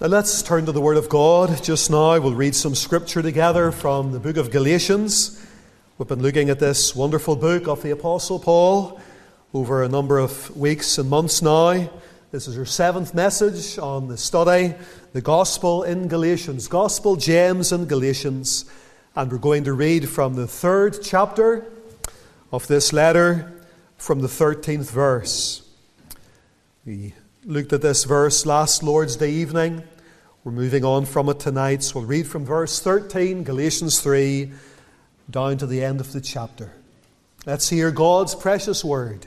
Now let's turn to the Word of God. Just now we'll read some scripture together from the book of Galatians. We've been looking at this wonderful book of the Apostle Paul over a number of weeks and months now. This is our 7th message on the study, the Gospel in Galatians, Gospel Gems in Galatians. And we're going to read from the 3rd chapter of this letter from the 13th verse. We looked at this verse last Lord's Day evening. We're moving on from it tonight. So we'll read from verse 13, Galatians 3, down to the end of the chapter. Let's hear God's precious word.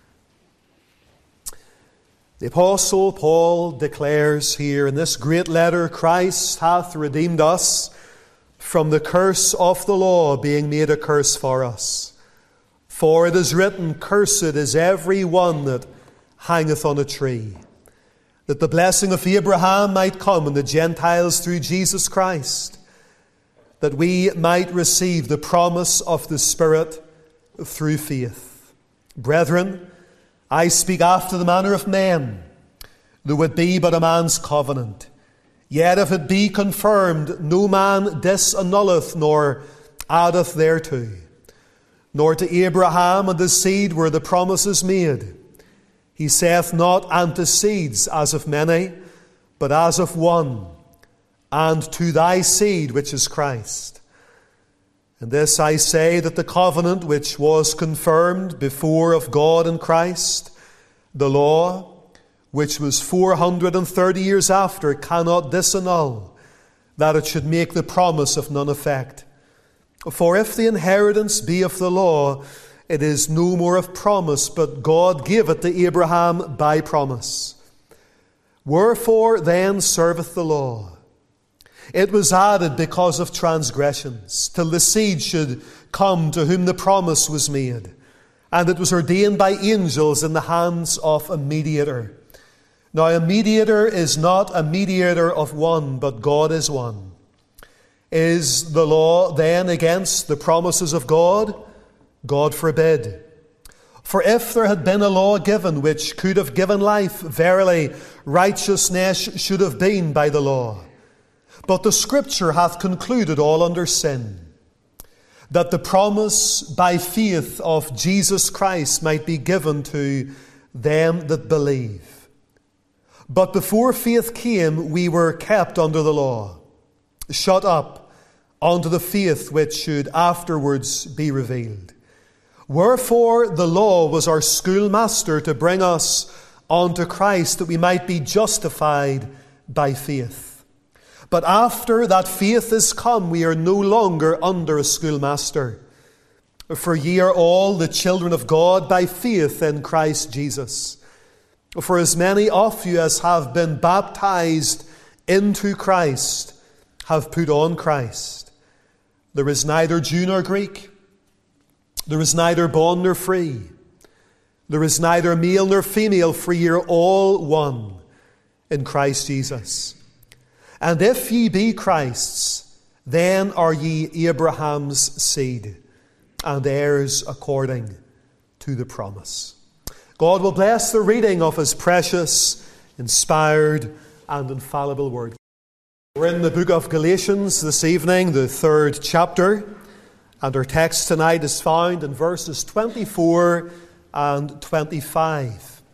The Apostle Paul declares here in this great letter, Christ hath redeemed us from the curse of the law, being made a curse for us. For it is written, Cursed is every one that hangeth on a tree, that the blessing of Abraham might come on the Gentiles through Jesus Christ, that we might receive the promise of the Spirit through faith. Brethren, I speak after the manner of men, though it be but a man's covenant. Yet if it be confirmed, no man disannulleth nor addeth thereto. Nor to Abraham and his seed were the promises made. He saith not unto seeds as of many, but as of one, and to thy seed which is Christ. And this I say, that the covenant which was confirmed before of God in Christ, the law, which was 430 years after, cannot disannul, that it should make the promise of none effect. For if the inheritance be of the law, it is no more of promise, but God gave it to Abraham by promise. Wherefore then serveth the law? It was added because of transgressions, till the seed should come to whom the promise was made. And it was ordained by angels in the hands of a mediator. Now a mediator is not a mediator of one, but God is one. Is the law then against the promises of God? God forbid. For if there had been a law given which could have given life, verily righteousness should have been by the law. But the Scripture hath concluded all under sin, that the promise by faith of Jesus Christ might be given to them that believe. But before faith came, we were kept under the law, shut up unto the faith which should afterwards be revealed. Wherefore the law was our schoolmaster to bring us unto Christ, that we might be justified by faith. But after that faith is come, we are no longer under a schoolmaster. For ye are all the children of God by faith in Christ Jesus. For as many of you as have been baptized into Christ have put on Christ. There is neither Jew nor Greek. There is neither bond nor free. There is neither male nor female, for ye are all one in Christ Jesus. And if ye be Christ's, then are ye Abraham's seed, and heirs according to the promise. God will bless the reading of His precious, inspired, and infallible word. We're in the book of Galatians this evening, the 3rd chapter. And our text tonight is found in verses 24 and 25.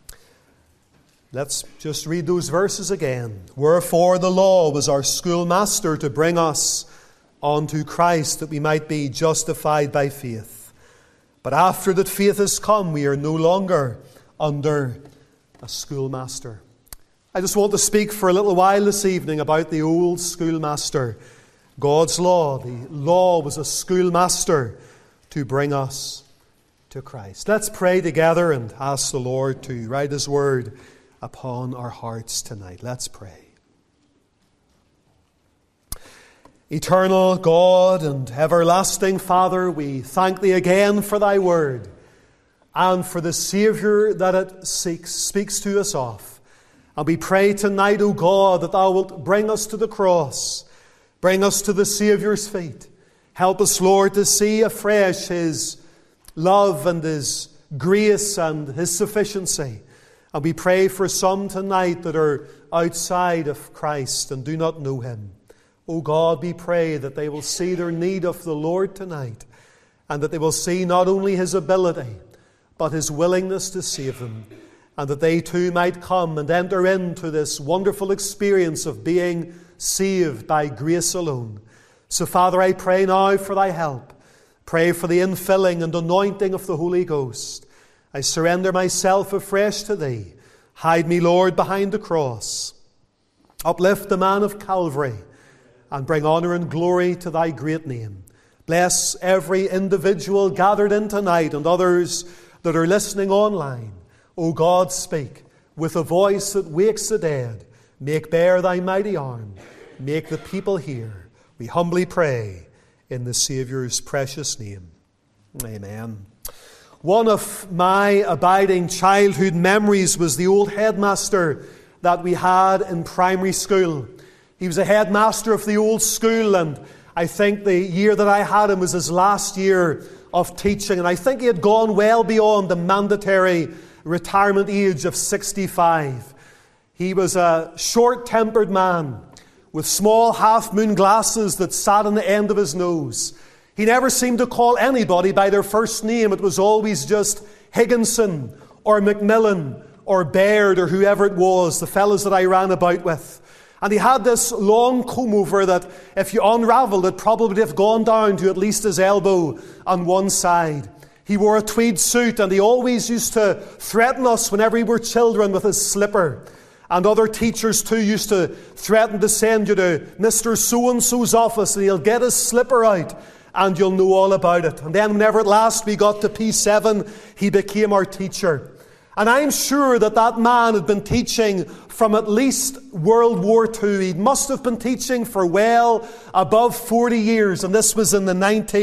Let's just read those verses again. Wherefore the law was our schoolmaster to bring us unto Christ, that we might be justified by faith. But after that faith is come, we are no longer under a schoolmaster. I just want to speak for a little while this evening about the old schoolmaster, God's law. The law was a schoolmaster to bring us to Christ. Let's pray together and ask the Lord to write His word upon our hearts tonight. Let's pray. Eternal God and everlasting Father, we thank Thee again for Thy word and for the Saviour that it speaks to us of. And we pray tonight, O God, that Thou wilt bring us to the cross. Bring us to the Saviour's feet. Help us, Lord, to see afresh His love and His grace and His sufficiency. And we pray for some tonight that are outside of Christ and do not know him. O God, we pray that they will see their need of the Lord tonight, and that they will see not only his ability, but his willingness to save them, and that they too might come and enter into this wonderful experience of being saved by grace alone. So, Father, I pray now for thy help. Pray for the infilling and anointing of the Holy Ghost. I surrender myself afresh to thee. Hide me, Lord, behind the cross. Uplift the man of Calvary and bring honor and glory to thy great name. Bless every individual gathered in tonight and others that are listening online. O God, speak with a voice that wakes the dead. Make bare thy mighty arm. Make the people hear. We humbly pray in the Saviour's precious name. Amen. One of my abiding childhood memories was the old headmaster that we had in primary school. He was a headmaster of the old school, and I think the year that I had him was his last year of teaching, and I think he had gone well beyond the mandatory retirement age of 65. He was a short-tempered man with small half-moon glasses that sat on the end of his nose. He never seemed to call anybody by their first name. It was always just Higginson or Macmillan or Baird or whoever it was, the fellows that I ran about with. And he had this long comb-over that, if you unravelled it, probably would have gone down to at least his elbow on one side. He wore a tweed suit, and he always used to threaten us whenever we were children with his slipper. And other teachers too used to threaten to send you to Mr. So-and-so's office, and he'll get his slipper out and you'll know all about it. And then whenever at last we got to P7, he became our teacher. And I'm sure that that man had been teaching from at least World War II. He must have been teaching for well above 40 years, and this was in the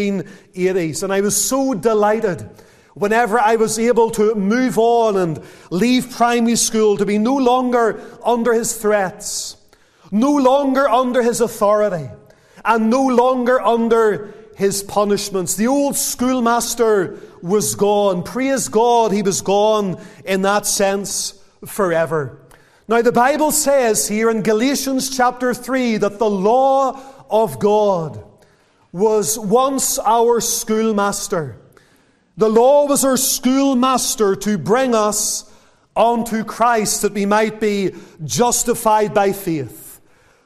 1980s. And I was so delighted whenever I was able to move on and leave primary school, to be no longer under his threats, no longer under his authority, and no longer under his punishments. The old schoolmaster was gone. Praise God, he was gone in that sense forever. Now the Bible says here in Galatians chapter 3 that the law of God was once our schoolmaster. The law was our schoolmaster to bring us unto Christ, that we might be justified by faith.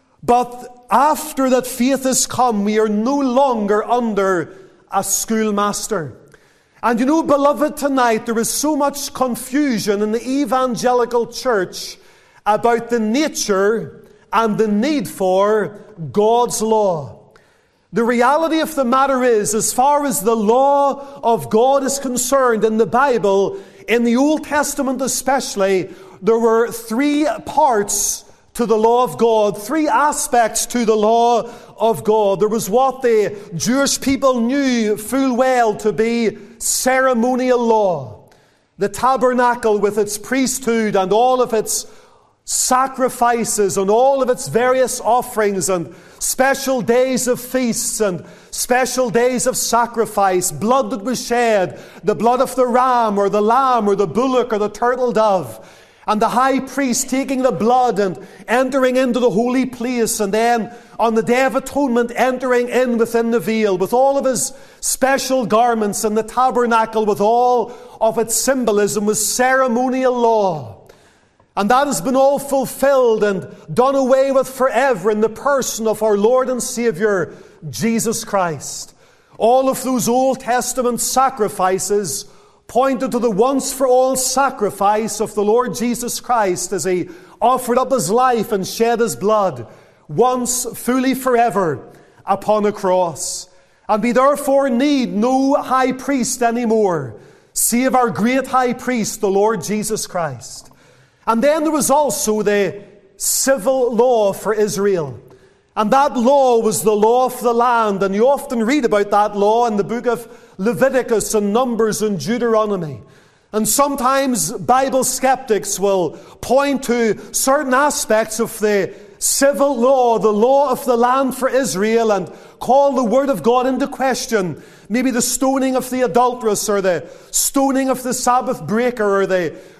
But after that faith has come, we are no longer under a schoolmaster. And you know, beloved, tonight there is so much confusion in the evangelical church about the nature and the need for God's law. The reality of the matter is, as far as the law of God is concerned in the Bible, in the Old Testament especially, there were three parts to the law of God, three aspects to the law of God. There was what the Jewish people knew full well to be ceremonial law. The tabernacle with its priesthood and all of its sacrifices and all of its various offerings and special days of feasts and special days of sacrifice, blood that was shed, the blood of the ram or the lamb or the bullock or the turtle dove, and the high priest taking the blood and entering into the holy place, and then on the Day of Atonement entering in within the veil with all of his special garments, and the tabernacle with all of its symbolism was ceremonial law. And that has been all fulfilled and done away with forever in the person of our Lord and Savior, Jesus Christ. All of those Old Testament sacrifices pointed to the once-for-all sacrifice of the Lord Jesus Christ as He offered up His life and shed His blood once, fully, forever upon a cross. And we therefore need no high priest anymore, save our great high priest, the Lord Jesus Christ. And then there was also the civil law for Israel. And that law was the law of the land. And you often read about that law in the book of Leviticus and Numbers and Deuteronomy. And sometimes Bible skeptics will point to certain aspects of the civil law, the law of the land for Israel, and call the Word of God into question. Maybe the stoning of the adulteress, or the stoning of the Sabbath breaker, or the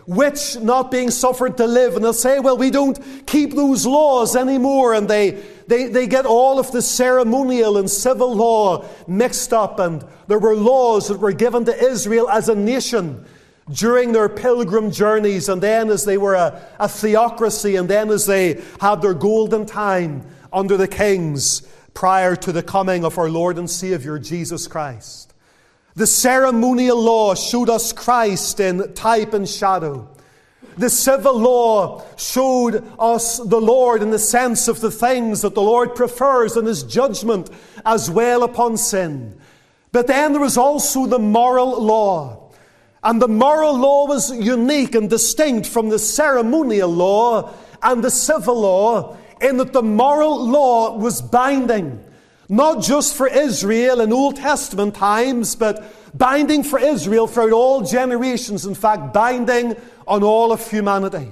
which not being suffered to live. And they'll say, well, we don't keep those laws anymore. And they get all of the ceremonial and civil law mixed up. And there were laws that were given to Israel as a nation during their pilgrim journeys, and then as they were a theocracy, and then as they had their golden time under the kings prior to the coming of our Lord and Savior, Jesus Christ. The ceremonial law showed us Christ in type and shadow. The civil law showed us the Lord in the sense of the things that the Lord prefers in His judgment as well upon sin. But then there was also the moral law. And the moral law was unique and distinct from the ceremonial law and the civil law, in that the moral law was binding. Not just for Israel in Old Testament times, but binding for Israel throughout all generations. In fact, binding on all of humanity.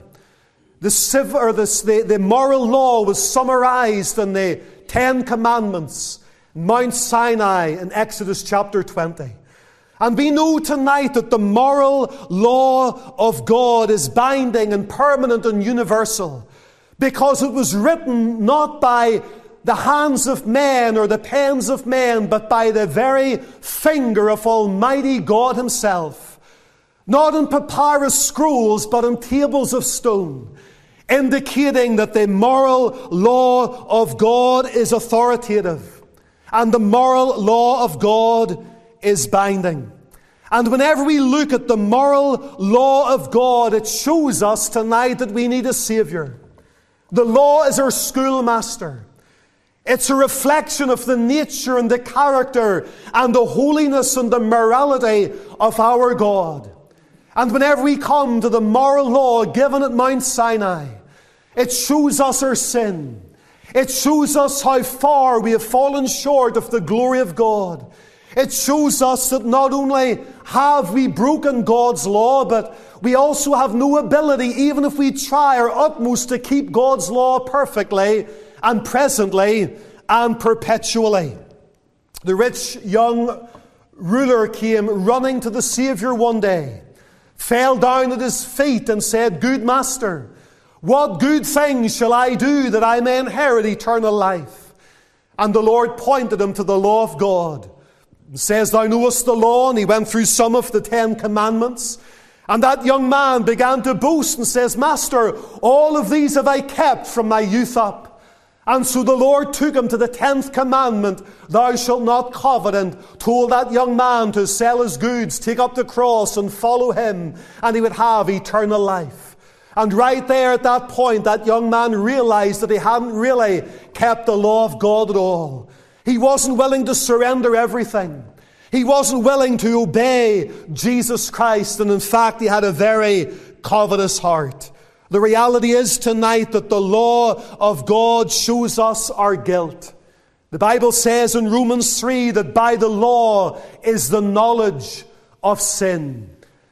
The moral law was summarized in the 10 Commandments, Mount Sinai in Exodus chapter 20. And we know tonight that the moral law of God is binding and permanent and universal, because it was written not by the hands of men or the pens of men, but by the very finger of Almighty God Himself. Not in papyrus scrolls, but on tables of stone, indicating that the moral law of God is authoritative and the moral law of God is binding. And whenever we look at the moral law of God, it shows us tonight that we need a Savior. The law is our schoolmaster. It's a reflection of the nature and the character and the holiness and the morality of our God. And whenever we come to the moral law given at Mount Sinai, it shows us our sin. It shows us how far we have fallen short of the glory of God. It shows us that not only have we broken God's law, but we also have no ability, even if we try our utmost, to keep God's law perfectly and presently and perpetually. The rich young ruler came running to the Savior one day, fell down at His feet and said, "Good Master, what good thing shall I do that I may inherit eternal life?" And the Lord pointed him to the law of God. He says, "Thou knowest the law," and he went through some of the 10 Commandments. And that young man began to boast and says, "Master, all of these have I kept from my youth up." And so the Lord took him to the 10th commandment, "Thou shalt not covet," and told that young man to sell his goods, take up the cross and follow Him, and he would have eternal life. And right there at that point, that young man realized that he hadn't really kept the law of God at all. He wasn't willing to surrender everything. He wasn't willing to obey Jesus Christ, and in fact, he had a very covetous heart. The reality is tonight that the law of God shows us our guilt. The Bible says in Romans 3 that by the law is the knowledge of sin.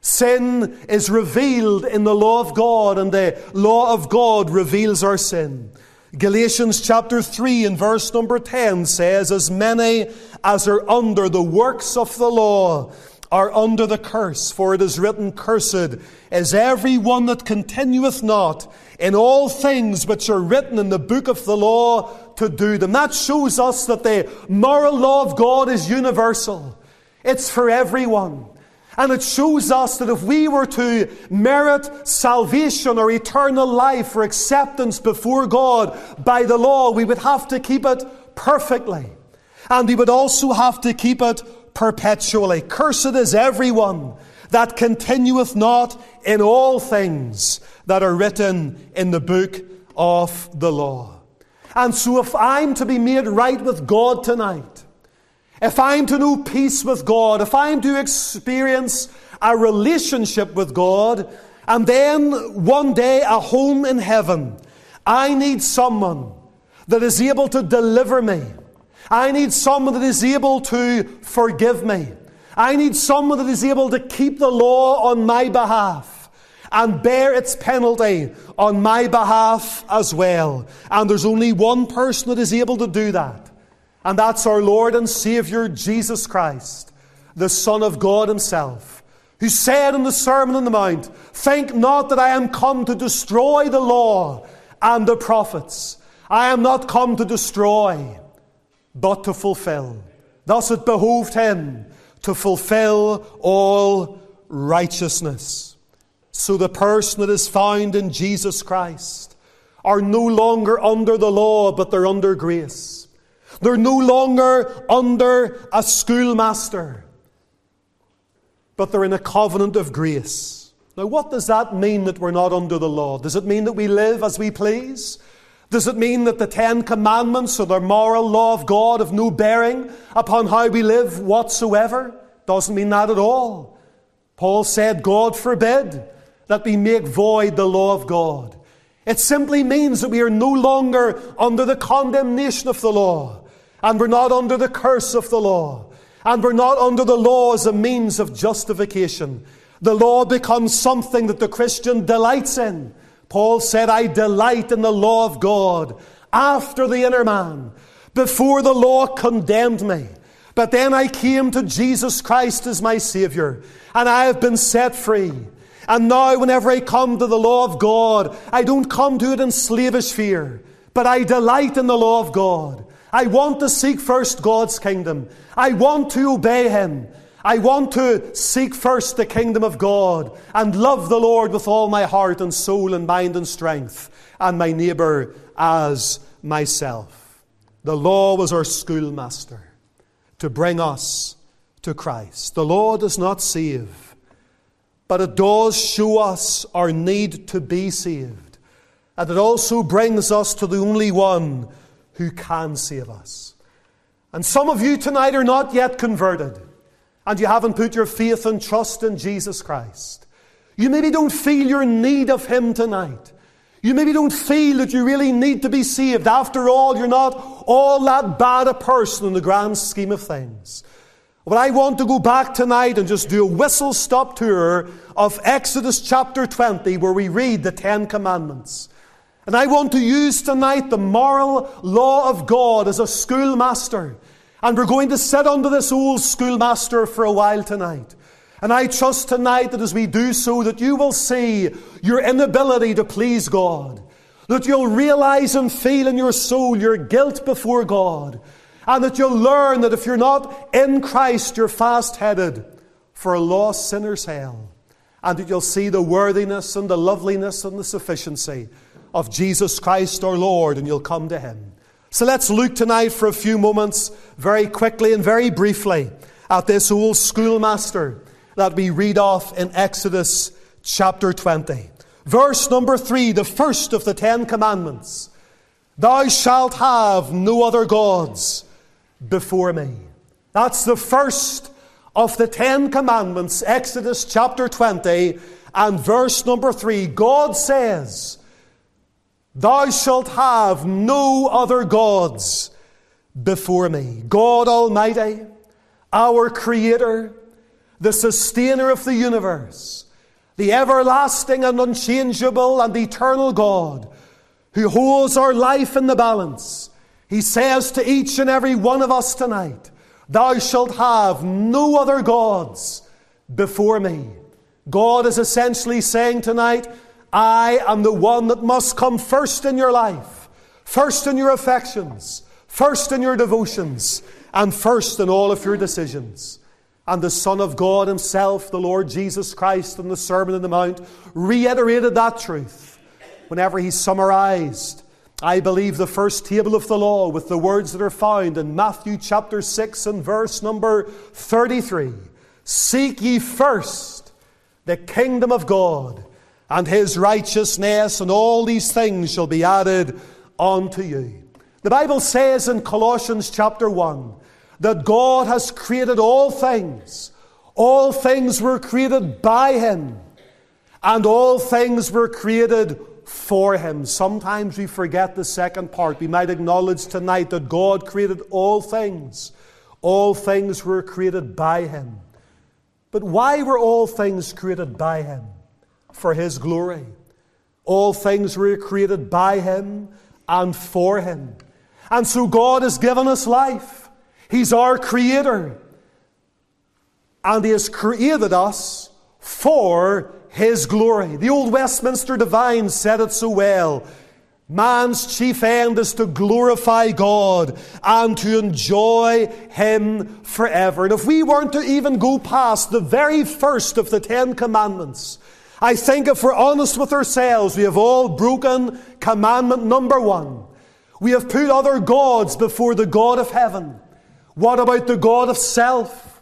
Sin is revealed in the law of God, and the law of God reveals our sin. Galatians chapter 3 and verse number 10 says, "As many as are under the works of the law are under the curse, for it is written, Cursed is every one that continueth not in all things which are written in the book of the law to do them." That shows us that the moral law of God is universal. It's for everyone. And it shows us that if we were to merit salvation or eternal life or acceptance before God by the law, we would have to keep it perfectly. And we would also have to keep it perpetually. "Cursed is everyone that continueth not in all things that are written in the book of the law." And so if I'm to be made right with God tonight, if I'm to know peace with God, if I'm to experience a relationship with God, and then one day a home in heaven, I need someone that is able to deliver me. I need someone that is able to forgive me. I need someone that is able to keep the law on my behalf and bear its penalty on my behalf as well. And there's only one person that is able to do that. And that's our Lord and Savior, Jesus Christ, the Son of God Himself, who said in the Sermon on the Mount, "Think not that I am come to destroy the law and the prophets. I am not come to destroy, but to fulfill. Thus it behoved him to fulfill all righteousness." So the person that is found in Jesus Christ are no longer under the law, but they're under grace. They're no longer under a schoolmaster, but they're in a covenant of grace. Now, what does that mean that we're not under the law? Does it mean that we live as we please? Does it mean that the 10 Commandments or the moral law of God have no bearing upon how we live whatsoever? Doesn't mean that at all. Paul said, "God forbid that we make void the law of God." It simply means that we are no longer under the condemnation of the law, and we're not under the curse of the law, and we're not under the law as a means of justification. The law becomes something that the Christian delights in. Paul said, "I delight in the law of God after the inner man. Before the law condemned me, but then I came to Jesus Christ as my Saviour, and I have been set free. And now whenever I come to the law of God, I don't come to it in slavish fear, but I delight in the law of God. I want to seek first God's kingdom. I want to obey Him. I want to seek first the kingdom of God and love the Lord with all my heart and soul and mind and strength, and my neighbour as myself." The law was our schoolmaster to bring us to Christ. The law does not save, but it does show us our need to be saved. And it also brings us to the only one who can save us. And some of you tonight are not yet converted, and you haven't put your faith and trust in Jesus Christ. You maybe don't feel your need of Him tonight. You maybe don't feel that you really need to be saved. After all, you're not all that bad a person in the grand scheme of things. But I want to go back tonight and just do a whistle-stop tour of Exodus chapter 20, where we read the 10 Commandments. And I want to use tonight the moral law of God as a schoolmaster. And we're going to sit under this old schoolmaster for a while tonight. And I trust tonight that as we do so, that you will see your inability to please God. That you'll realize and feel in your soul your guilt before God. And that you'll learn that if you're not in Christ, you're fast-headed for a lost sinner's hell. And that you'll see the worthiness and the loveliness and the sufficiency of Jesus Christ our Lord, and you'll come to Him. So let's look tonight for a few moments, very quickly and very briefly, at this old schoolmaster that we read off in Exodus chapter 20. Verse number 3, the first of the 10 Commandments. "Thou shalt have no other gods before me." That's the first of the 10 Commandments, Exodus chapter 20 and verse number 3. God says, "Thou shalt have no other gods before me." God Almighty, our Creator, the Sustainer of the universe, the everlasting and unchangeable and eternal God, who holds our life in the balance. He says to each and every one of us tonight, "Thou shalt have no other gods before me." God is essentially saying tonight, I am the one that must come first in your life, first in your affections, first in your devotions, and first in all of your decisions. And the Son of God Himself, the Lord Jesus Christ, in the Sermon on the Mount, reiterated that truth whenever He summarized, I believe, the first table of the law with the words that are found in Matthew chapter 6 and verse number 33. "Seek ye first the kingdom of God and His righteousness, and all these things shall be added unto you." The Bible says in Colossians chapter 1 that God has created all things. All things were created by Him, and all things were created for Him. Sometimes we forget the second part. We might acknowledge tonight that God created all things. All things were created by Him. But why were all things created by Him? For His glory. All things were created by Him and for Him. And so God has given us life. He's our Creator. And He has created us for His glory. The old Westminster Divines said it so well. Man's chief end is to glorify God and to enjoy Him forever. And if we weren't to even go past the very first of the 10 commandments, I think if we're honest with ourselves, we have all broken commandment number 1. We have put other gods before the God of heaven. What about the God of self?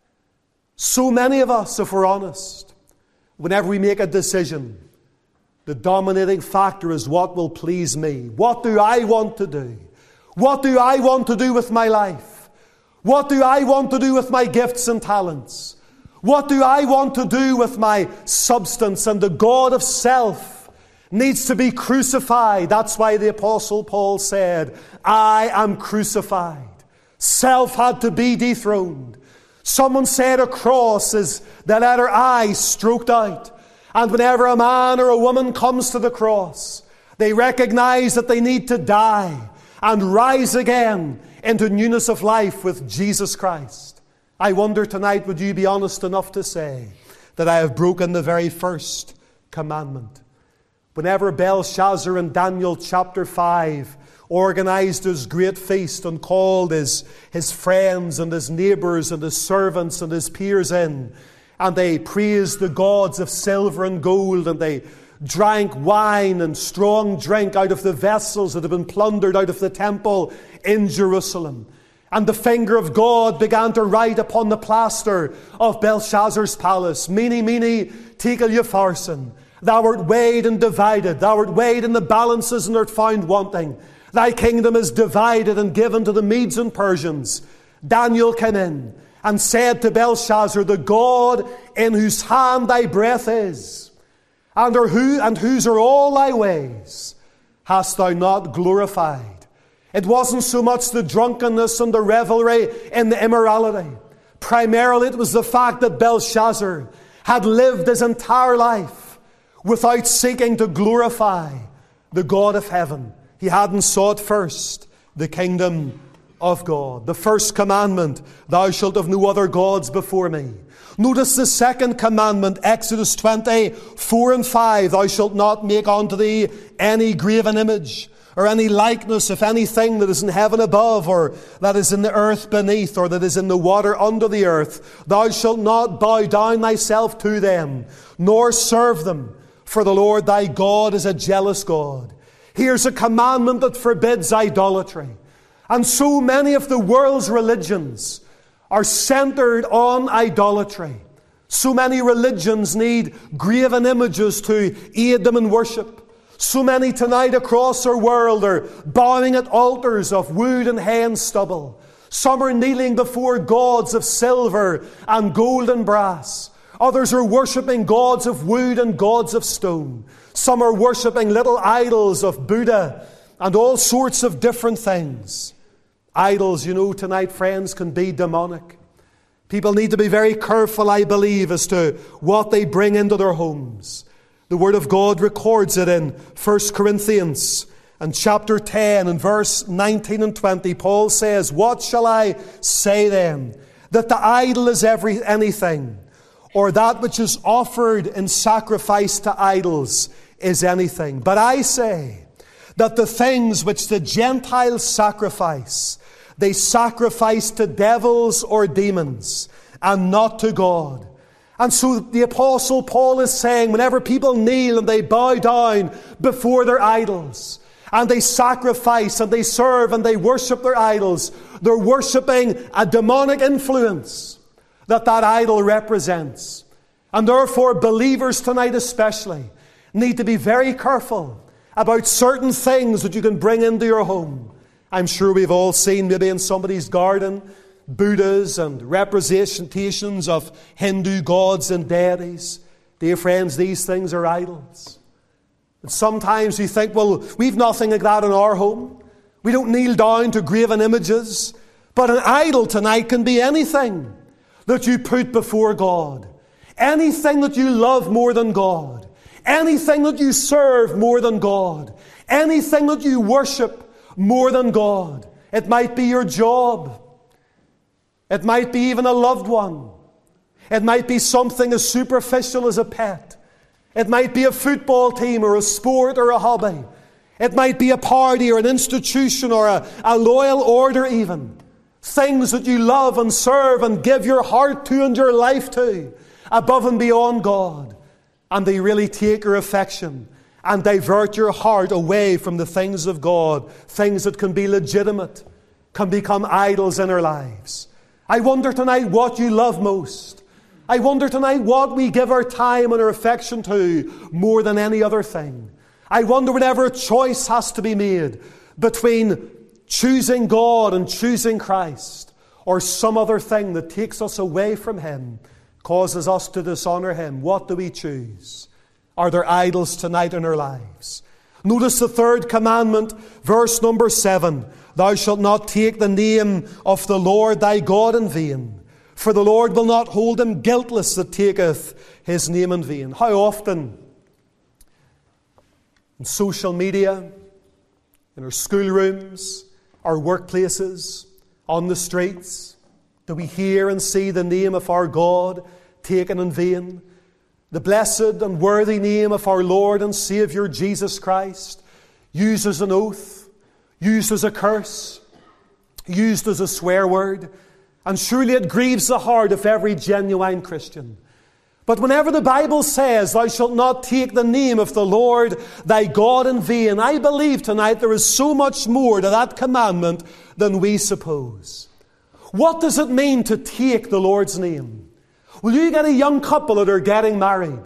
So many of us, if we're honest, whenever we make a decision, the dominating factor is what will please me. What do I want to do? What do I want to do with my life? What do I want to do with my gifts and talents? What do I want to do with my substance? And the God of self needs to be crucified. That's why the Apostle Paul said, I am crucified. Self had to be dethroned. Someone said a cross is the letter I stroked out. And whenever a man or a woman comes to the cross, they recognize that they need to die and rise again into newness of life with Jesus Christ. I wonder tonight, would you be honest enough to say that I have broken the very first commandment? Whenever Belshazzar in Daniel chapter 5 organized his great feast and called his friends and his neighbors and his servants and his peers in, and they praised the gods of silver and gold, and they drank wine and strong drink out of the vessels that had been plundered out of the temple in Jerusalem. And the finger of God began to write upon the plaster of Belshazzar's palace, Mene, mene, tekel upharsin. Thou art weighed and divided. Thou art weighed in the balances and art found wanting. Thy kingdom is divided and given to the Medes and Persians. Daniel came in and said to Belshazzar, the God in whose hand thy breath is, and whose are all thy ways, hast thou not glorified? It wasn't so much the drunkenness and the revelry and the immorality. Primarily it was the fact that Belshazzar had lived his entire life without seeking to glorify the God of heaven. He hadn't sought first the kingdom of God. The first commandment, thou shalt have no other gods before me. Notice the second commandment, Exodus 20:4 and 5. Thou shalt not make unto thee any graven image, or any likeness of anything that is in heaven above, or that is in the earth beneath, or that is in the water under the earth. Thou shalt not bow down thyself to them, nor serve them, for the Lord thy God is a jealous God. Here's a commandment that forbids idolatry. And so many of the world's religions are centered on idolatry. So many religions need graven images to aid them in worship. So many tonight across our world are bowing at altars of wood and hen stubble. Some are kneeling before gods of silver and gold and brass. Others are worshipping gods of wood and gods of stone. Some are worshipping little idols of Buddha and all sorts of different things. Idols, you know, tonight, friends, can be demonic. People need to be very careful, I believe, as to what they bring into their homes. The Word of God records it in 1 Corinthians and chapter 10 and verse 19 and 20. Paul says, what shall I say then? That the idol is anything, or that which is offered in sacrifice to idols is anything. But I say that the things which the Gentiles sacrifice, they sacrifice to devils or demons, and not to God. And so the Apostle Paul is saying, whenever people kneel and they bow down before their idols, and they sacrifice and they serve and they worship their idols, they're worshipping a demonic influence that idol represents. And therefore, believers tonight especially need to be very careful about certain things that you can bring into your home. I'm sure we've all seen, maybe in somebody's garden, Buddhas and representations of Hindu gods and deities. Dear friends, these things are idols. And sometimes we think, well, we've nothing like that in our home. We don't kneel down to graven images. But an idol tonight can be anything that you put before God. Anything that you love more than God. Anything that you serve more than God. Anything that you worship more than God. It might be your job. It might be even a loved one. It might be something as superficial as a pet. It might be a football team or a sport or a hobby. It might be a party or an institution or a loyal order even. Things that you love and serve and give your heart to and your life to above and beyond God. And they really take your affection and divert your heart away from the things of God. Things that can be legitimate, can become idols in our lives. I wonder tonight what you love most. I wonder tonight what we give our time and our affection to more than any other thing. I wonder whenever a choice has to be made between choosing God and choosing Christ, or some other thing that takes us away from Him, causes us to dishonor Him. What do we choose? Are there idols tonight in our lives? Notice the third commandment, verse number 7. Thou shalt not take the name of the Lord thy God in vain. For the Lord will not hold him guiltless that taketh his name in vain. How often in social media, in our schoolrooms, our workplaces, on the streets, do we hear and see the name of our God taken in vain? The blessed and worthy name of our Lord and Saviour Jesus Christ, used as an oath, used as a curse, used as a swear word. And surely it grieves the heart of every genuine Christian. But whenever the Bible says, thou shalt not take the name of the Lord thy God in vain, I believe tonight there is so much more to that commandment than we suppose. What does it mean to take the Lord's name? Well, you get a young couple that are getting married.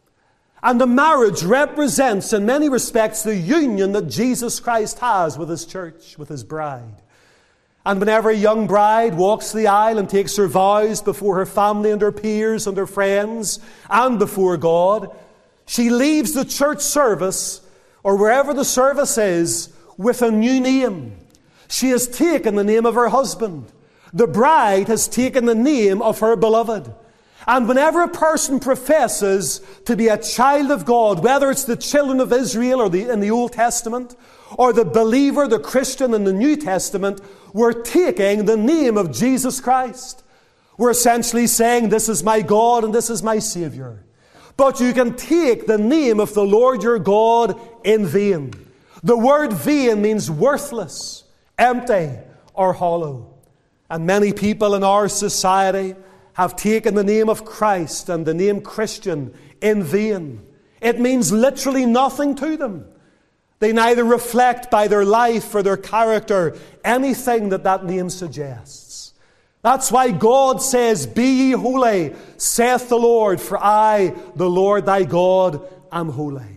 And the marriage represents, in many respects, the union that Jesus Christ has with His church, with His bride. And whenever a young bride walks the aisle and takes her vows before her family and her peers and her friends and before God, she leaves the church service, or wherever the service is, with a new name. She has taken the name of her husband. The bride has taken the name of her beloved. And whenever a person professes to be a child of God, whether it's the children of Israel or in the Old Testament, or the believer, the Christian in the New Testament, we're taking the name of Jesus Christ. We're essentially saying, this is my God and this is my Savior. But you can take the name of the Lord your God in vain. The word vain means worthless, empty, or hollow. And many people in our society have taken the name of Christ and the name Christian in vain. It means literally nothing to them. They neither reflect by their life or their character anything that name suggests. That's why God says, be ye holy, saith the Lord, for I, the Lord thy God, am holy.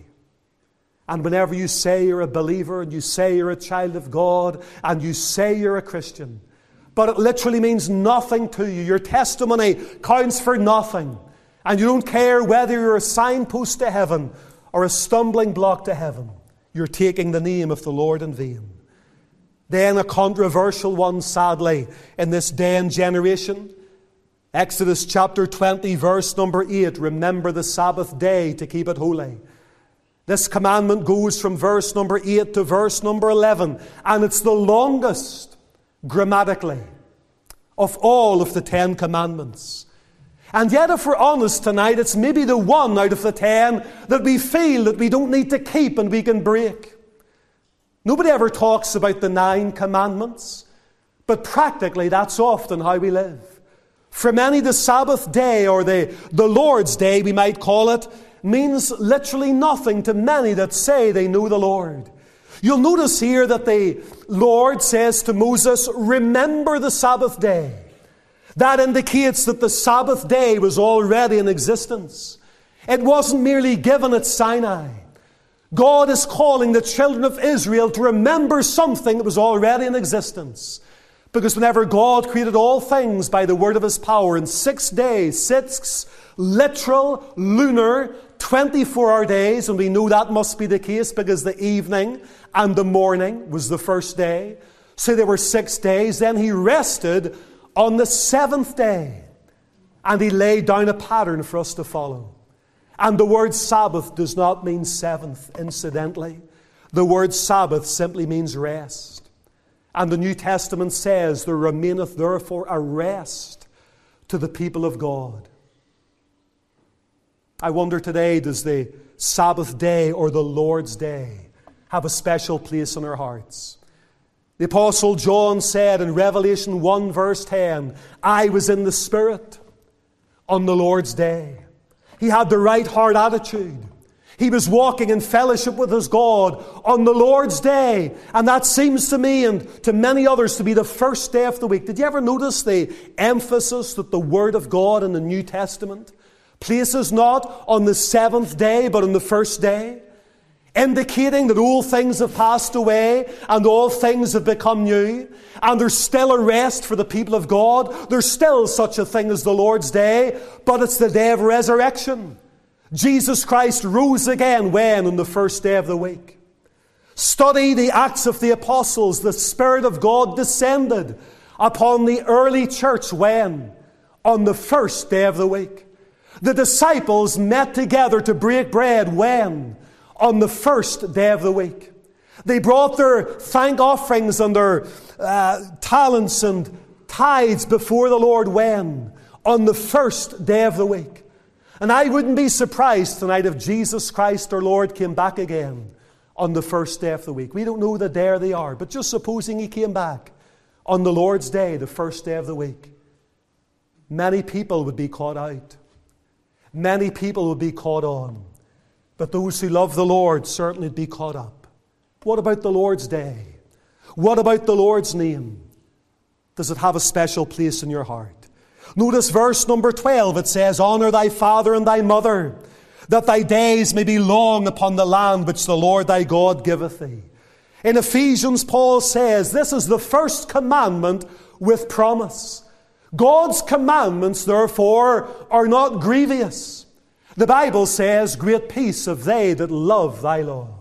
And whenever you say you're a believer, and you say you're a child of God, and you say you're a Christian, but it literally means nothing to you. Your testimony counts for nothing. And you don't care whether you're a signpost to heaven or a stumbling block to heaven. You're taking the name of the Lord in vain. Then a controversial one, sadly, in this day and generation. Exodus chapter 20, verse number 8. Remember the Sabbath day to keep it holy. This commandment goes from verse number 8 to verse number 11. And it's the longest, grammatically, of all of the 10 commandments. And yet, if we're honest tonight, it's maybe the one out of the 10 that we feel that we don't need to keep and we can break. Nobody ever talks about the 9 commandments, but practically that's often how we live. For many, the Sabbath day, or the Lord's day, we might call it, means literally nothing to many that say they know the Lord. You'll notice here that the Lord says to Moses, remember the Sabbath day. That indicates that the Sabbath day was already in existence. It wasn't merely given at Sinai. God is calling the children of Israel to remember something that was already in existence. Because whenever God created all things by the word of His power in 6 days, 6 literal, lunar, 24-hour days, and we know that must be the case because the evening and the morning was the first day. So there were 6 days. Then He rested on the 7th day, and He laid down a pattern for us to follow. And the word Sabbath does not mean seventh, incidentally. The word Sabbath simply means rest. And the New Testament says, there remaineth therefore a rest to the people of God. I wonder today, does the Sabbath day or the Lord's day have a special place in our hearts? The Apostle John said in Revelation 1 verse 10, I was in the Spirit on the Lord's day. He had the right heart attitude. He was walking in fellowship with his God on the Lord's day. And that seems to me and to many others to be the first day of the week. Did you ever notice the emphasis that the Word of God in the New Testament places not on the seventh day, but on the first day? Indicating that all things have passed away and all things have become new. And there's still a rest for the people of God. There's still such a thing as the Lord's Day, but it's the day of resurrection. Jesus Christ rose again when? On the first day of the week. Study the Acts of the Apostles. The Spirit of God descended upon the early church when? On the first day of the week. The disciples met together to break bread when? On the first day of the week. They brought their thank offerings and their talents and tithes before the Lord when? On the first day of the week. And I wouldn't be surprised tonight if Jesus Christ our Lord came back again on the first day of the week. We don't know the day or the hour, but just supposing He came back on the Lord's day, the first day of the week, many people would be caught out. Many people would be caught on. But those who love the Lord certainly would be caught up. What about the Lord's day? What about the Lord's name? Does it have a special place in your heart? Notice verse number 12. It says, Honour thy father and thy mother, that thy days may be long upon the land which the Lord thy God giveth thee. In Ephesians, Paul says, this is the first commandment with promise. God's commandments, therefore, are not grievous. The Bible says, great peace have they that love thy law.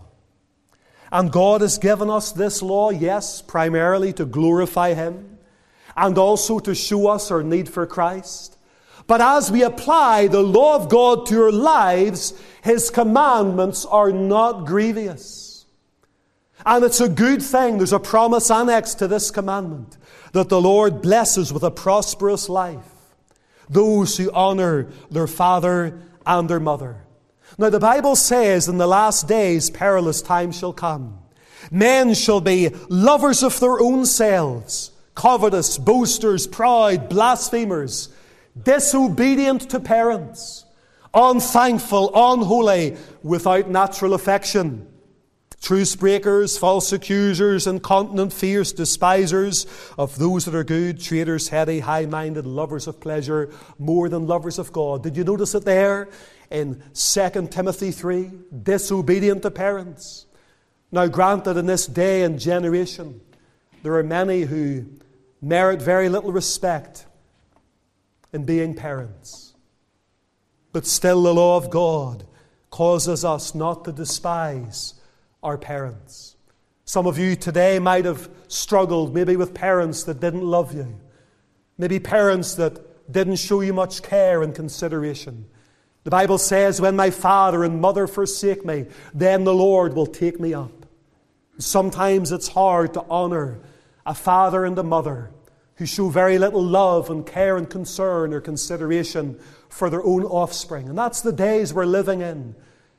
And God has given us this law, yes, primarily to glorify Him, and also to show us our need for Christ. But as we apply the law of God to our lives, His commandments are not grievous. And it's a good thing. There's a promise annexed to this commandment that the Lord blesses with a prosperous life those who honour their father and their mother. Now the Bible says in the last days perilous times shall come. Men shall be lovers of their own selves, covetous, boasters, proud, blasphemers, disobedient to parents, unthankful, unholy, without natural affection, truce breakers, false accusers, incontinent, fierce, despisers of those that are good, traitors, heady, high-minded, lovers of pleasure more than lovers of God. Did you notice it there in 2 Timothy 3? Disobedient to parents. Now granted, in this day and generation, there are many who merit very little respect in being parents. But still the law of God causes us not to despise our parents. Some of you today might have struggled maybe with parents that didn't love you. Maybe parents that didn't show you much care and consideration. The Bible says, when my father and mother forsake me, then the Lord will take me up. Sometimes it's hard to honour a father and a mother who show very little love and care and concern or consideration for their own offspring. And that's the days we're living in.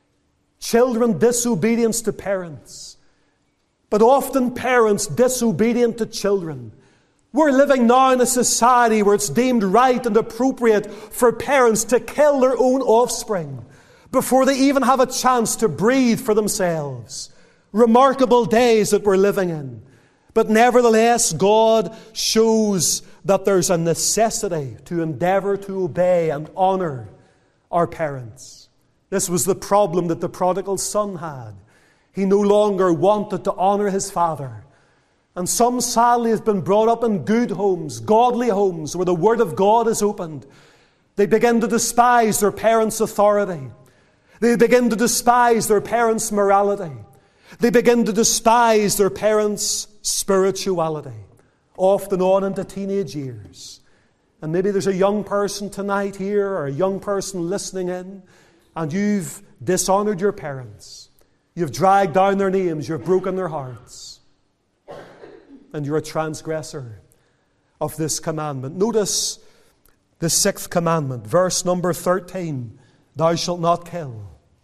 Children disobedience to parents, but often parents disobedient to children. We're living now in a society where it's deemed right and appropriate for parents to kill their own offspring before they even have a chance to breathe for themselves. Remarkable days that we're living in. But nevertheless, God shows that there's a necessity to endeavour to obey and honour our parents. This was the problem that the prodigal son had. He no longer wanted to honour his father. And some sadly have been brought up in good homes, godly homes, where the Word of God is opened. They begin to despise their parents' authority. They begin to despise their parents' morality. They begin to despise their parents' spirituality, often on into teenage years. And maybe there's a young person tonight here, or a young person listening in, and you've dishonoured your parents. You've dragged down their names. You've broken their hearts. And you're a transgressor of this commandment. Notice the 6th commandment, verse number 13. Thou shalt not kill.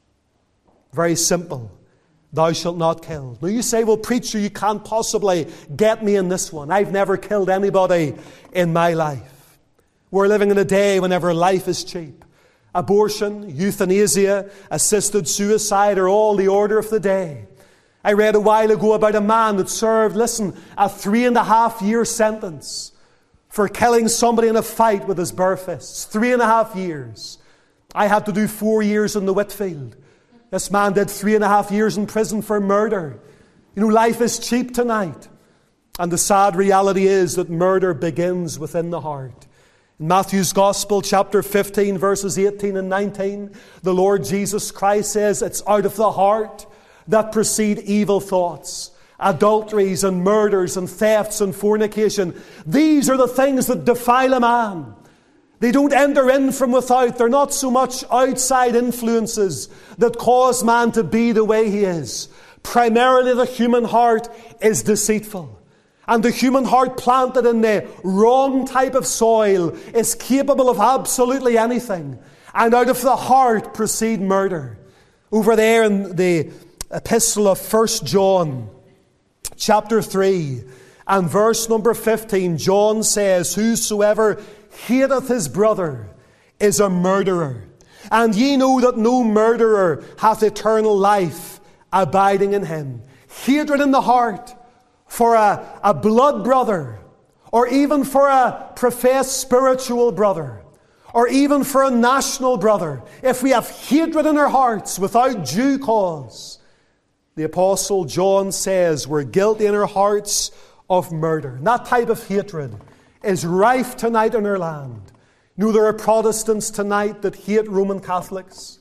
Very simple. Thou shalt not kill. Now you say, well, preacher, you can't possibly get me in this one. I've never killed anybody in my life. We're living in a day whenever life is cheap. Abortion, euthanasia, assisted suicide are all the order of the day. I read a while ago about a man that served, listen, a 3.5-year sentence for killing somebody in a fight with his bare fists. 3.5 years. I had to do 4 years in the Whitfield. This man did 3.5 years in prison for murder. You know, life is cheap tonight. And the sad reality is that murder begins within the heart. In Matthew's Gospel, chapter 15, verses 18 and 19, the Lord Jesus Christ says, it's out of the heart that proceed evil thoughts, adulteries and murders and thefts and fornication. These are the things that defile a man. They don't enter in from without. They're not so much outside influences that cause man to be the way he is. Primarily, the human heart is deceitful. And the human heart planted in the wrong type of soil is capable of absolutely anything. And out of the heart proceed murder. Over there in the epistle of 1 John, chapter 3, and verse number 15, John says, whosoever hateth his brother is a murderer. And ye know that no murderer hath eternal life abiding in him. Hatred in the heart for a blood brother, or even for a professed spiritual brother, or even for a national brother. If we have hatred in our hearts without due cause, the Apostle John says we're guilty in our hearts of murder. And that type of hatred is rife tonight in our land. You know, there are Protestants tonight that hate Roman Catholics,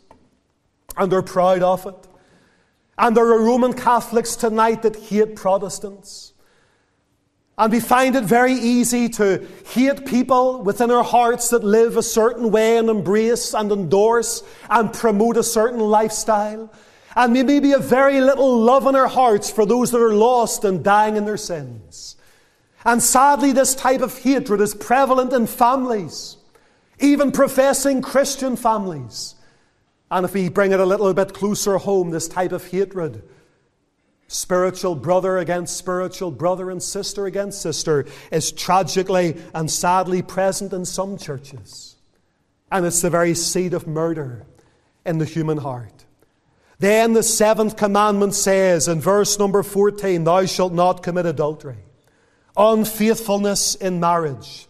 and are proud of it. And there are Roman Catholics tonight that hate Protestants. And we find it very easy to hate people within our hearts that live a certain way and embrace and endorse and promote a certain lifestyle. And maybe a very little love in our hearts for those that are lost and dying in their sins. And sadly, this type of hatred is prevalent in families, even professing Christian families. And if we bring it a little bit closer home, this type of hatred, spiritual brother against spiritual brother and sister against sister, is tragically and sadly present in some churches. And it's the very seed of murder in the human heart. Then the 7th commandment says in verse number 14, thou shalt not commit adultery. Unfaithfulness in marriage,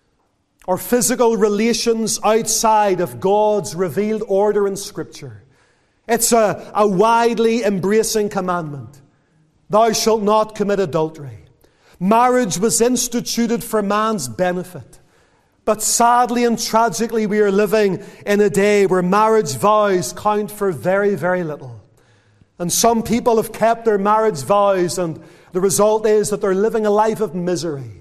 or physical relations outside of God's revealed order in Scripture. It's a widely embracing commandment. Thou shalt not commit adultery. Marriage was instituted for man's benefit. But sadly and tragically, we are living in a day where marriage vows count for very, very little. And some people have kept their marriage vows, and the result is that they're living a life of misery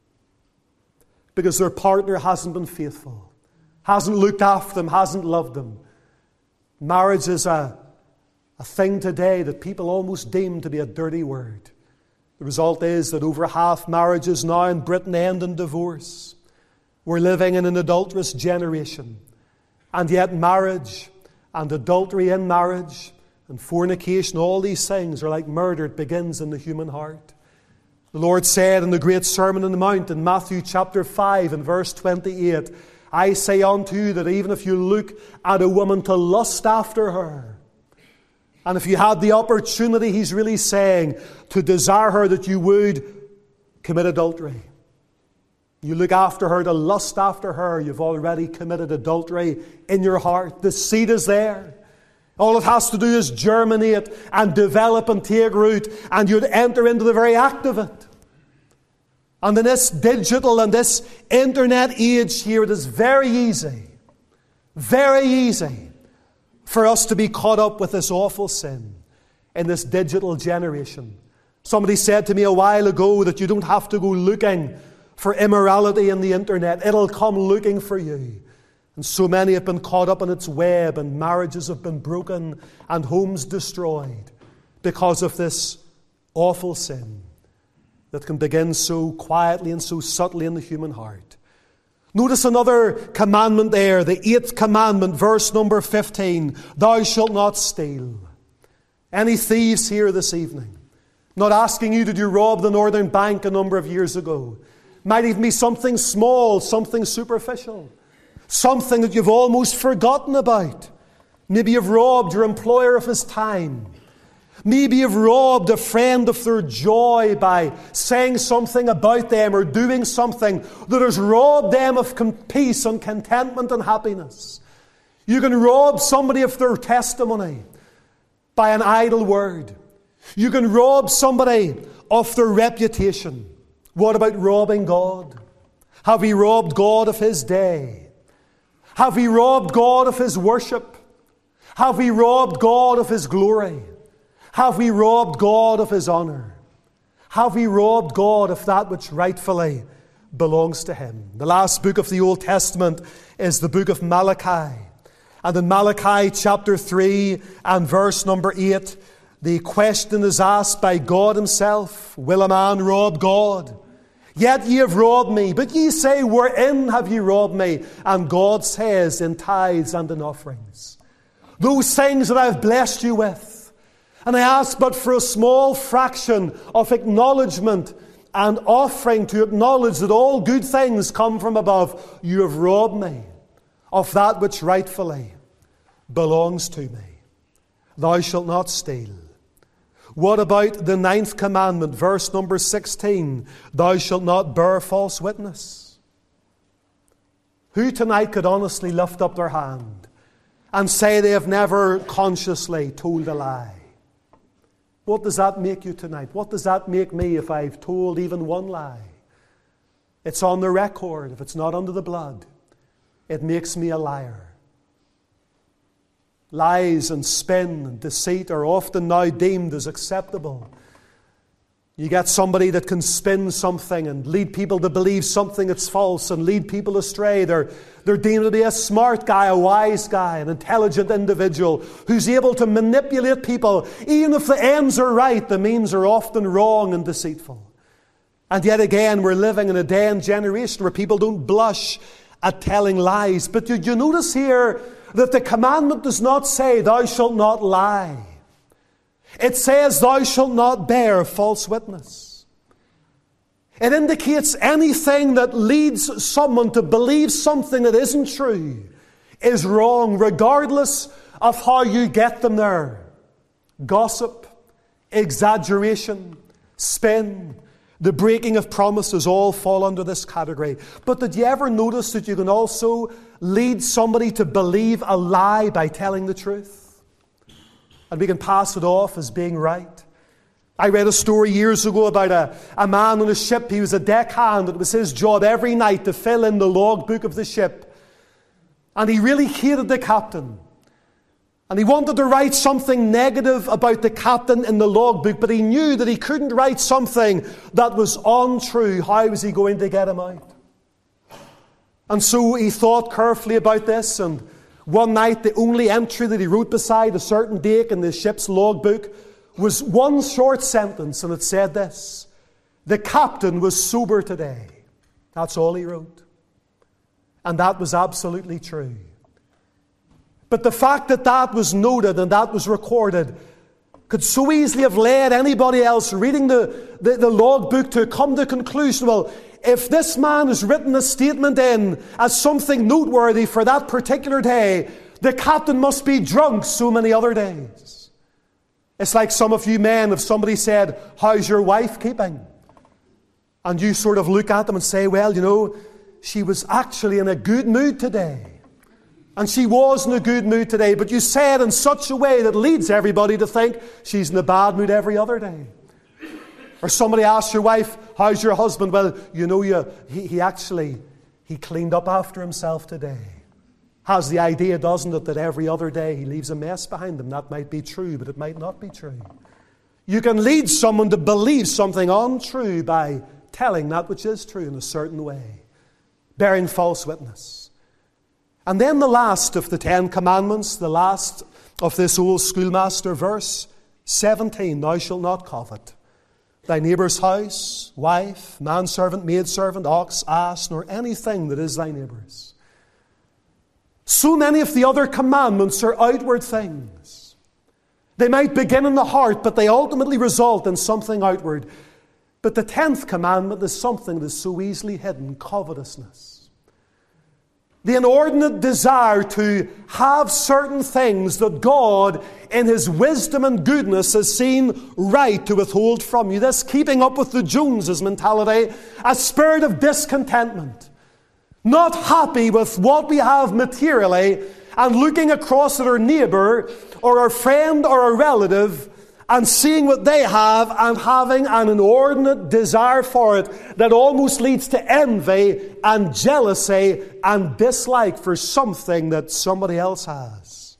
because their partner hasn't been faithful, hasn't looked after them, hasn't loved them. Marriage is a thing today that people almost deem to be a dirty word. The result is that over half marriages now in Britain end in divorce. We're living in an adulterous generation. And yet marriage and adultery in marriage and fornication, all these things are like murder. It begins in the human heart. The Lord said in the great Sermon on the Mount in Matthew chapter 5 and verse 28, I say unto you that even if you look at a woman to lust after her, and if you had the opportunity, He's really saying, to desire her, that you would commit adultery. You look after her to lust after her, you've already committed adultery in your heart. The seed is there. All it has to do is germinate and develop and take root, and you'd enter into the very act of it. And in this digital and this internet age here, it is very easy for us to be caught up with this awful sin in this digital generation. Somebody said to me a while ago that you don't have to go looking for immorality in the internet. It'll come looking for you. And so many have been caught up in its web, and marriages have been broken and homes destroyed because of this awful sin that can begin so quietly and so subtly in the human heart. Notice another commandment there, the 8th commandment, verse number 15. Thou shalt not steal. Any thieves here this evening? Not asking you, did you rob the Northern Bank a number of years ago? Might even be something small, something superficial. Something that you've almost forgotten about. Maybe you've robbed your employer of his time. Maybe you've robbed a friend of their joy by saying something about them or doing something that has robbed them of peace and contentment and happiness. You can rob somebody of their testimony by an idle word. You can rob somebody of their reputation. What about robbing God? Have we robbed God of His day? Have we robbed God of His worship? Have we robbed God of His glory? Have we robbed God of His honor? Have we robbed God of that which rightfully belongs to Him? The last book of the Old Testament is the book of Malachi. And in Malachi chapter 3 and verse number 8, the question is asked by God Himself, will a man rob God? Yet ye have robbed me. But ye say, wherein have ye robbed me? And God says, in tithes and in offerings. Those things that I have blessed you with. And I ask but for a small fraction of acknowledgement and offering to acknowledge that all good things come from above. You have robbed me of that which rightfully belongs to me. Thou shalt not steal. What about the 9th commandment, verse number 16? Thou shalt not bear false witness. Who tonight could honestly lift up their hand and say they have never consciously told a lie? What does that make you tonight? What does that make me if I've told even one lie? It's on the record. If it's not under the blood, it makes me a liar. Lies and spin and deceit are often now deemed as acceptable. You get somebody that can spin something and lead people to believe something that's false and lead people astray. They're deemed to be a smart guy, a wise guy, an intelligent individual who's able to manipulate people. Even if the ends are right, the means are often wrong and deceitful. And yet again, we're living in a day and generation where people don't blush at telling lies. But did you notice here that the commandment does not say, thou shalt not lie. It says, thou shalt not bear false witness. It indicates anything that leads someone to believe something that isn't true is wrong, regardless of how you get them there. Gossip, exaggeration, spin, the breaking of promises all fall under this category. But did you ever notice that you can also lead somebody to believe a lie by telling the truth? And we can pass it off as being right. I read a story years ago about a man on a ship. He was a deckhand. It was his job every night to fill in the logbook of the ship. And he really hated the captain. And he wanted to write something negative about the captain in the logbook, but he knew that he couldn't write something that was untrue. How was he going to get him out? And so he thought carefully about this, and one night, the only entry that he wrote beside a certain date in the ship's logbook was one short sentence, and it said this: the captain was sober today. That's all he wrote. And that was absolutely true. But the fact that that was noted and that was recorded could so easily have led anybody else reading the logbook to come to the conclusion, well, if this man has written a statement in as something noteworthy for that particular day, the captain must be drunk so many other days. It's like some of you men, if somebody said, how's your wife keeping? And you sort of look at them and say, well, you know, she was actually in a good mood today. And she was in a good mood today, but you say it in such a way that leads everybody to think she's in a bad mood every other day. Or somebody asks your wife, how's your husband? Well, you know, he cleaned up after himself today. Has the idea, doesn't it, that every other day he leaves a mess behind him. That might be true, but it might not be true. You can lead someone to believe something untrue by telling that which is true in a certain way. Bearing false witness. And then the last of the 10 commandments, the last of this old schoolmaster verse, 17, thou shalt not covet. thy neighbour's house, wife, manservant, maidservant, ox, ass, nor anything that is thy neighbour's. So many of the other commandments are outward things. They might begin in the heart, but they ultimately result in something outward. But the 10th commandment is something that is so easily hidden: covetousness. The inordinate desire to have certain things that God, in His wisdom and goodness, has seen right to withhold from you. This keeping up with the Joneses mentality, a spirit of discontentment. Not happy with what we have materially, and looking across at our neighbour or our friend or our relative and seeing what they have and having an inordinate desire for it that almost leads to envy and jealousy and dislike for something that somebody else has.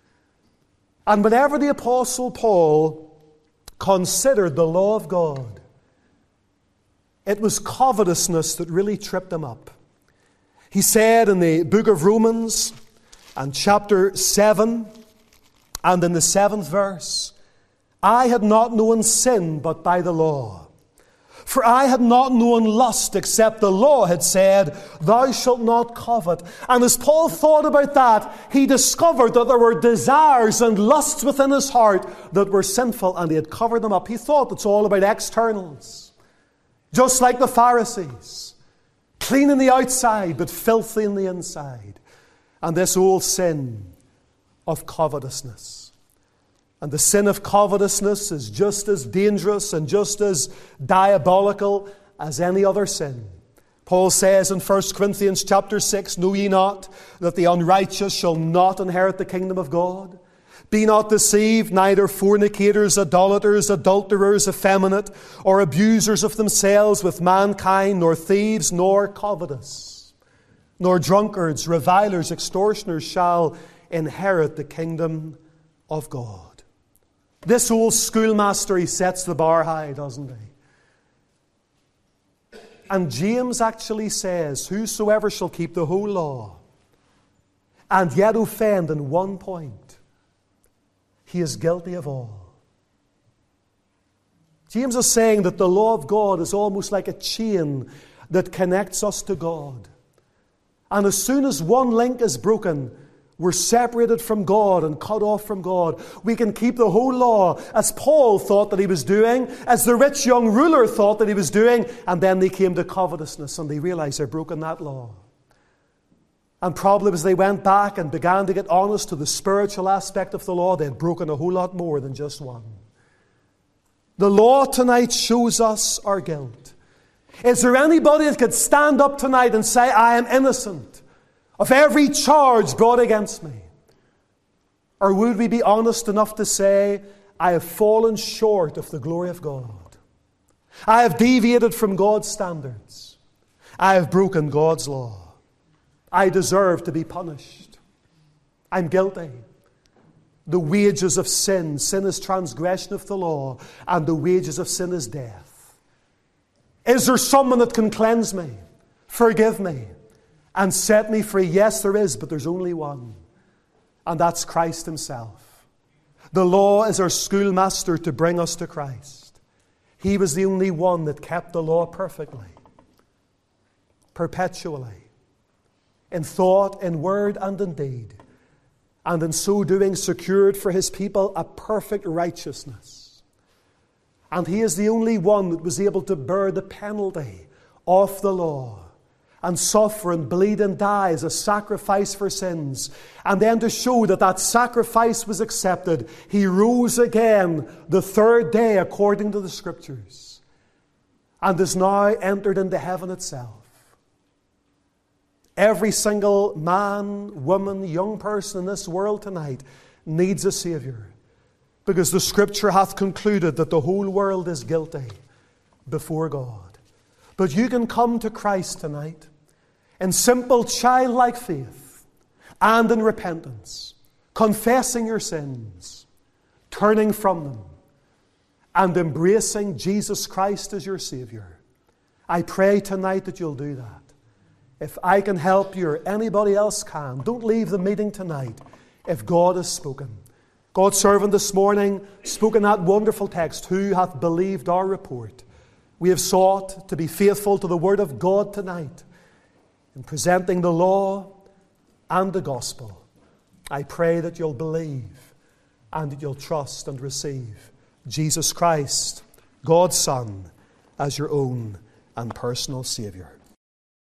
And whenever the Apostle Paul considered the law of God, it was covetousness that really tripped him up. He said in the book of Romans and chapter 7 and in the 7th verse, I had not known sin but by the law. For I had not known lust except the law had said, thou shalt not covet. And as Paul thought about that, he discovered that there were desires and lusts within his heart that were sinful, and he had covered them up. He thought it's all about externals. Just like the Pharisees. Clean on the outside, but filthy on the inside. And this old sin of covetousness. And the sin of covetousness is just as dangerous and just as diabolical as any other sin. Paul says in 1 Corinthians chapter 6, know ye not that the unrighteous shall not inherit the kingdom of God? Be not deceived, neither fornicators, idolaters, adulterers, effeminate, or abusers of themselves with mankind, nor thieves, nor covetous, nor drunkards, revilers, extortioners shall inherit the kingdom of God. This old schoolmaster, he sets the bar high, doesn't he? And James actually says, whosoever shall keep the whole law and yet offend in one point, he is guilty of all. James is saying that the law of God is almost like a chain that connects us to God. And as soon as one link is broken, we're separated from God and cut off from God. We can keep the whole law, as Paul thought that he was doing, as the rich young ruler thought that he was doing, and then they came to covetousness and they realized they'd broken that law. And probably as they went back and began to get honest to the spiritual aspect of the law, they'd broken a whole lot more than just one. The law tonight shows us our guilt. Is there anybody that could stand up tonight and say, I am innocent of every charge brought against me? Or would we be honest enough to say, I have fallen short of the glory of God. I have deviated from God's standards. I have broken God's law. I deserve to be punished. I'm guilty. The wages of sin, sin is transgression of the law, and the wages of sin is death. Is there someone that can cleanse me, forgive me, and set me free? Yes, there is, but there's only one. And that's Christ Himself. The law is our schoolmaster to bring us to Christ. He was the only one that kept the law perfectly, perpetually, in thought, in word, and in deed. And in so doing secured for His people a perfect righteousness. And He is the only one that was able to bear the penalty of the law and suffer and bleed and die as a sacrifice for sins. And then to show that that sacrifice was accepted, He rose again the third day according to the Scriptures and is now entered into heaven itself. Every single man, woman, young person in this world tonight needs a Saviour, because the Scripture hath concluded that the whole world is guilty before God. But you can come to Christ tonight in simple childlike faith and in repentance, confessing your sins, turning from them, and embracing Jesus Christ as your Saviour. I pray tonight that you'll do that. If I can help you or anybody else can, don't leave the meeting tonight if God has spoken. God's servant this morning spoke in that wonderful text, "Who hath believed our report?" We have sought to be faithful to the Word of God tonight in presenting the law and the gospel. I pray that you'll believe and that you'll trust and receive Jesus Christ, God's Son, as your own and personal Saviour.